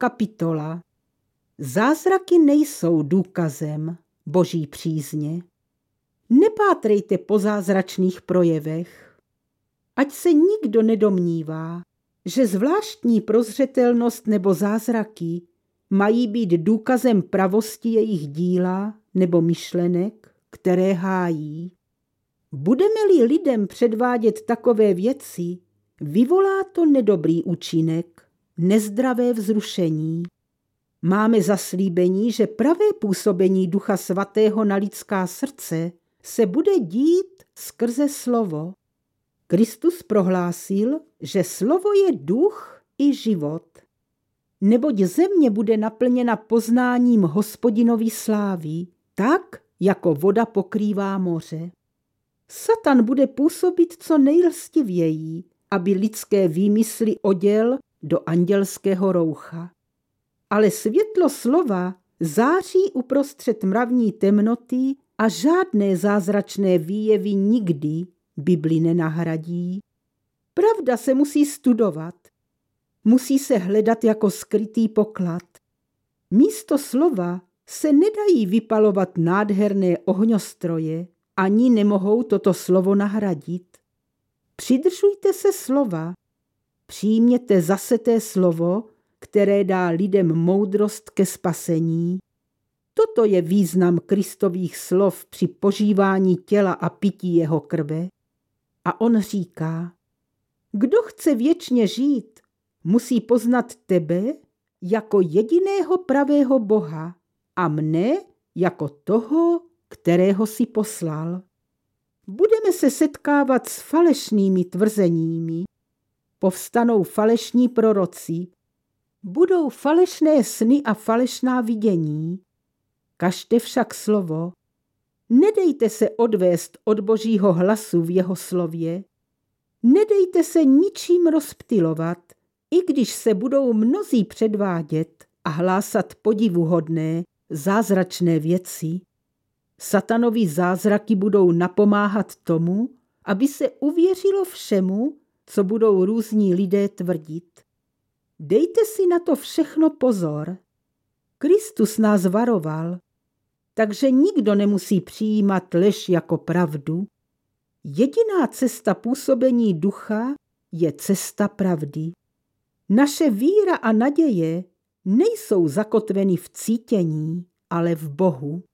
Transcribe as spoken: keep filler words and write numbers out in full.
kapitola. Zázraky nejsou důkazem Boží přízně. Nepátrejte po zázračných projevech. Ať se nikdo nedomnívá, že zvláštní prozřetelnost nebo zázraky mají být důkazem pravosti jejich díla nebo myšlenek, které hájí. Budeme-li lidem předvádět takové věci, vyvolá to nedobrý účinek, nezdravé vzrušení. Máme zaslíbení, že pravé působení Ducha Svatého na lidská srdce se bude dít skrze slovo. Kristus prohlásil, že slovo je duch i život. Neboť země bude naplněna poznáním Hospodinovy slávy, tak, jako voda pokrývá moře. Satan bude působit co nejlstivěji, aby lidské výmysly oděl do andělského roucha. Ale světlo slova září uprostřed mravní temnoty a žádné zázračné výjevy nikdy Bibli nenahradí. Pravda se musí studovat. Musí se hledat jako skrytý poklad. Místo slova se nedají vypalovat nádherné ohňostroje, ani nemohou toto slovo nahradit. Přidržujte se slova. Přijměte zaseté slovo, které dá lidem moudrost ke spasení. Toto je význam Kristových slov při požívání těla a pití jeho krve. A on říká, kdo chce věčně žít, musí poznat tebe jako jediného pravého Boha a mne jako toho, kterého si poslal. Budeme se setkávat s falešnými tvrzeními. Povstanou falešní proroci. Budou falešné sny a falešná vidění. Kažte však slovo. Nedejte se odvést od Božího hlasu v jeho slově. Nedejte se ničím rozptylovat, i když se budou mnozí předvádět a hlásat podivuhodné, zázračné věci. Satanovi zázraky budou napomáhat tomu, aby se uvěřilo všemu, co budou různí lidé tvrdit. Dejte si na to všechno pozor. Kristus nás varoval, takže nikdo nemusí přijímat lež jako pravdu. Jediná cesta působení ducha je cesta pravdy. Naše víra a naděje nejsou zakotveny v cítění, ale v Bohu.